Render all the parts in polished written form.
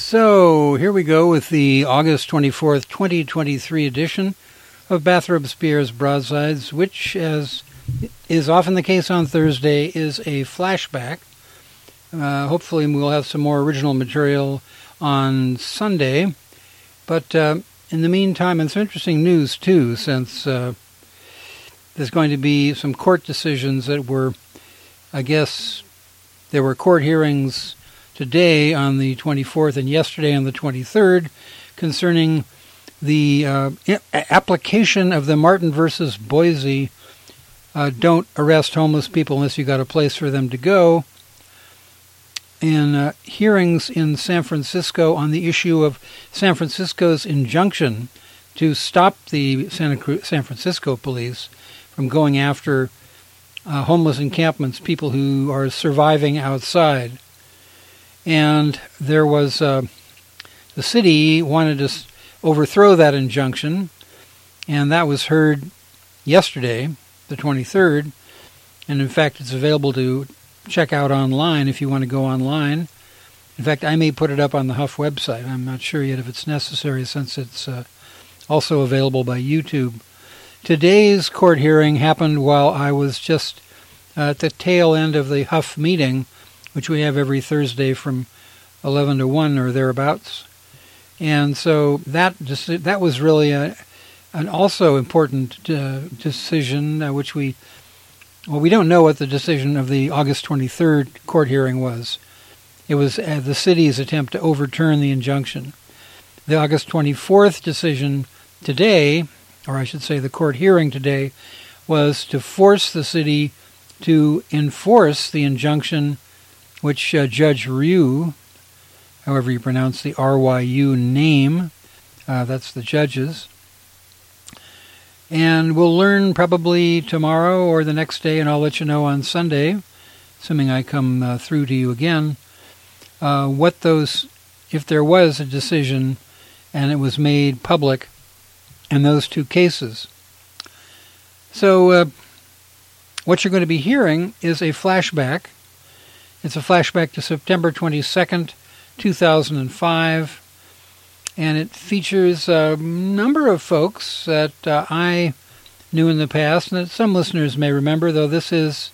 So, here we go with the August 24th, 2023 edition of Bathrobe Spears Broadsides, which, as is often the case on Thursday, is a flashback. Hopefully we'll have some more original material on Sunday. But in the meantime, and some interesting news, too, since there's going to be some court decisions that were, I guess, there were court hearings today on the 24th and yesterday on the 23rd concerning the application of the Martin versus Boise don't arrest homeless people unless you got a place for them to go, and hearings in San Francisco on the issue of San Francisco's injunction to stop the San Francisco police from going after homeless encampments, people who are surviving outside. And there was, the city wanted to overthrow that injunction, and that was heard yesterday, the 23rd, and in fact it's available to check out online if you want to go online. In fact, I may put it up on the Huff website. I'm not sure yet if it's necessary since it's also available by YouTube. Today's court hearing happened while I was just at the tail end of the Huff meeting, which we have every Thursday from 11 to 1 or thereabouts. And so that was really an also important decision, which we don't know what the decision of the August 23rd court hearing was. It was the city's attempt to overturn the injunction. The August 24th decision today, or I should say the court hearing today, was to force the city to enforce the injunction which Judge Ryu, however you pronounce the RYU name, that's the judges. And we'll learn probably tomorrow or the next day, and I'll let you know on Sunday, assuming I come through to you again, if there was a decision and it was made public in those two cases. So what you're going to be hearing is a flashback. It's a flashback to September 22nd, 2005, and it features a number of folks that I knew in the past, and that some listeners may remember, though this is,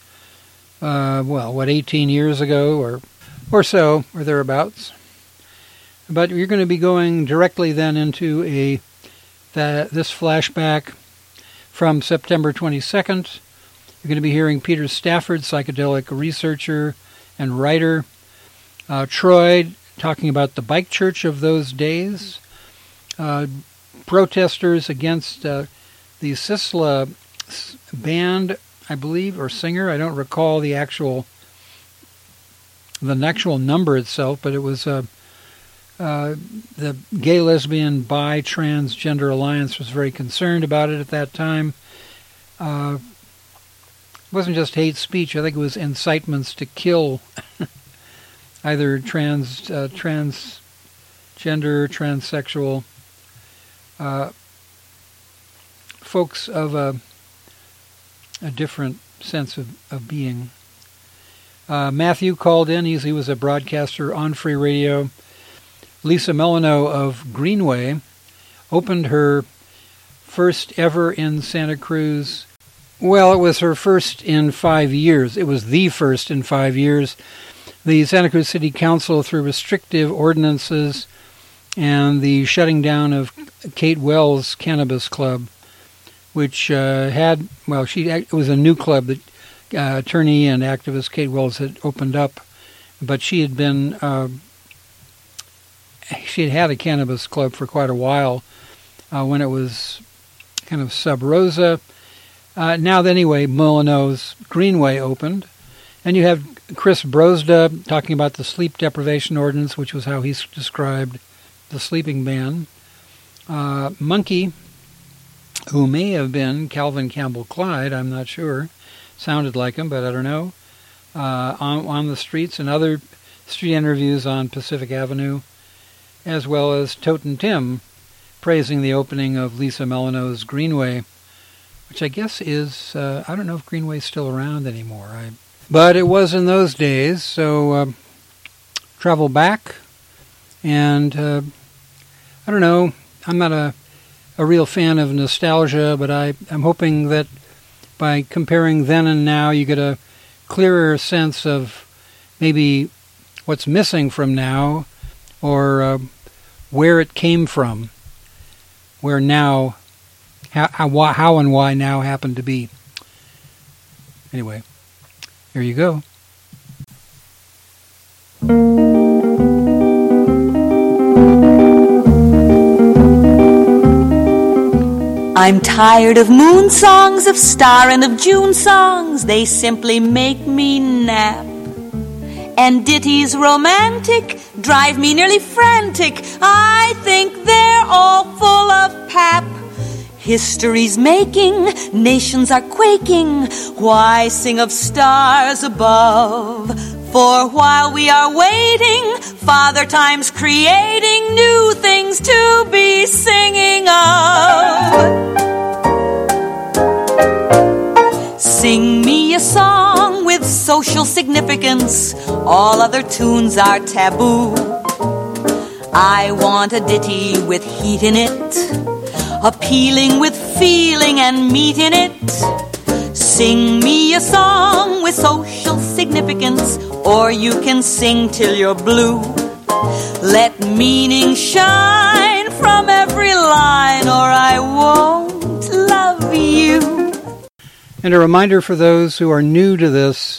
18 years ago or so, or thereabouts. But you're going to be going directly then into this flashback from September 22nd. You're going to be hearing Peter Stafford, psychedelic researcher and writer, Troy talking about the bike church of those days, protesters against the Sisla band, I believe, or singer. I don't recall the actual number itself, but it was the Gay, Lesbian, Bi, Transgender Alliance was very concerned about it at that time. It wasn't just hate speech. I think it was incitements to kill either transgender, transsexual folks of a different sense of being. Matthew called in. He was a broadcaster on Free Radio. Lisa Melano of Greenway opened her first ever in Santa Cruz. Well, it was her first in 5 years. It was the first in 5 years. The Santa Cruz City Council, through restrictive ordinances and the shutting down of Kate Wells Cannabis Club, which it was a new club that attorney and activist Kate Wells had opened up, but she had had a cannabis club for quite a while when it was kind of sub rosa. Now, anyway, Milano's Greenway opened, and you have Chris Brosda talking about the sleep deprivation ordinance, which was how he described the sleeping ban. Monkey, who may have been Calvin Campbell Clyde, I'm not sure, sounded like him, but I don't know, on the streets, and other street interviews on Pacific Avenue, as well as Toten Tim praising the opening of Lisa Melano's Greenway, which I guess is, I don't know if Greenway's still around anymore. But it was in those days, so travel back And I don't know, I'm not a real fan of nostalgia, but I'm hoping that by comparing then and now, you get a clearer sense of maybe what's missing from now, or where it came from, where now, how and why now happen to be. Anyway, here you go. I'm tired of moon songs, of star and of June songs. They simply make me nap. And ditties romantic drive me nearly frantic. I think they're all full of pap. History's making, nations are quaking. Why sing of stars above? For while we are waiting, Father Time's creating new things to be singing of. Sing me a song with social significance. All other tunes are taboo. I want a ditty with heat in it, appealing with feeling and meat in it. Sing me a song with social significance, or you can sing till you're blue. Let meaning shine from every line, or I won't love you. And a reminder for those who are new to this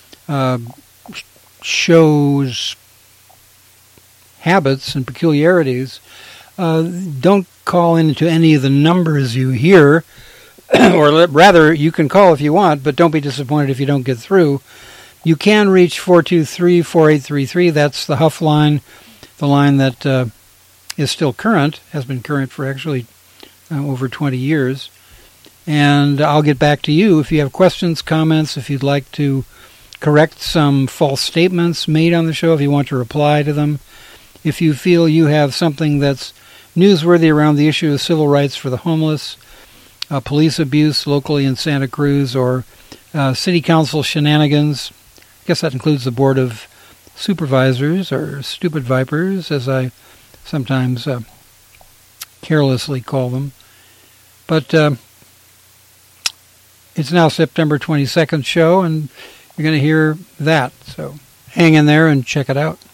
show's habits and peculiarities, don't call into any of the numbers you hear, or rather, you can call if you want, but don't be disappointed if you don't get through. You can reach 423-4833. That's the Huff line, the line that is still current, has been current for actually over 20 years. And I'll get back to you if you have questions, comments, if you'd like to correct some false statements made on the show, if you want to reply to them, if you feel you have something that's newsworthy around the issue of civil rights for the homeless, police abuse locally in Santa Cruz, or city council shenanigans. I guess that includes the Board of Supervisors, or Stupid Vipers, as I sometimes carelessly call them. But it's now September 22nd show, and you're going to hear that. So hang in there and check it out.